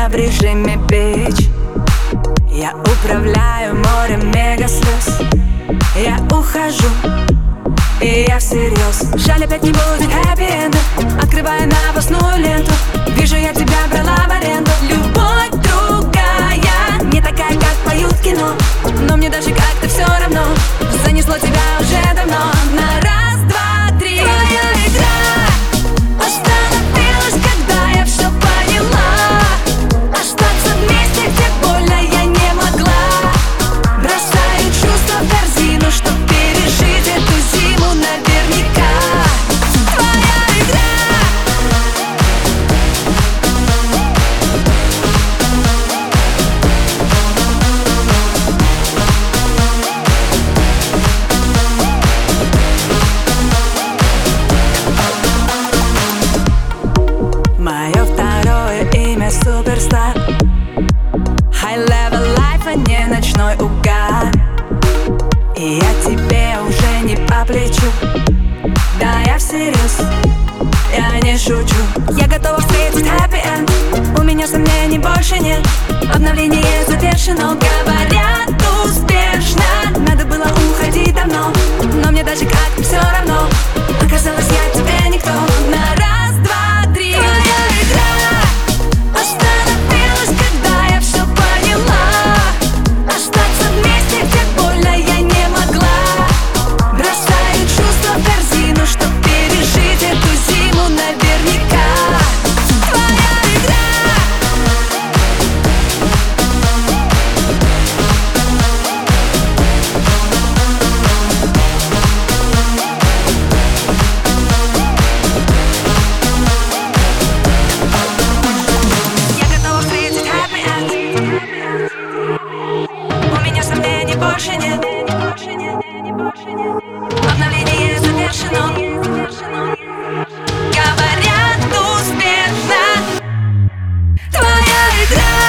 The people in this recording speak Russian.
в режиме бич. Я управляю морем мега слез. Я ухожу, и я всерьез. Жаль, опять не будет хэппи-энда. Открываю новостную ленту, вижу, я тебя брала в аренду. Любовь другая, не такая, как поют в кино. Но мне даже как-то все равно. Занесло тебя уже давно. На раз, два, три. Твоя игра остановилась, когда я все поняла. Остаться вместе, где больно, я не могла. Бросаю чувства в корзину, чтоб пережить эту зиму наверняка. Твоя игра. Мое второе имя суперстар. High level life, а не ночной угар. И я тебе уже не по плечу. Да, я всерьез, я не шучу. Я готова встретить хэппи-энд. У меня сомнений больше нет. Обновление завершено, говорят, успешно. Надо было уходить давно, но мне даже как-то все равно. Оказалось, я тебе никто. На раз, два, три. Твоя игра остановилась, когда я все поняла. Остаться вместе, где больно, я не могла. Бросаю чувства в корзину, чтоб пережить эту зиму наверняка. Твоя игра. Я готова встретить хэппи-энд. У меня сомнений больше нет. Обновление завершено. Говорят, успешно. Твоя игра.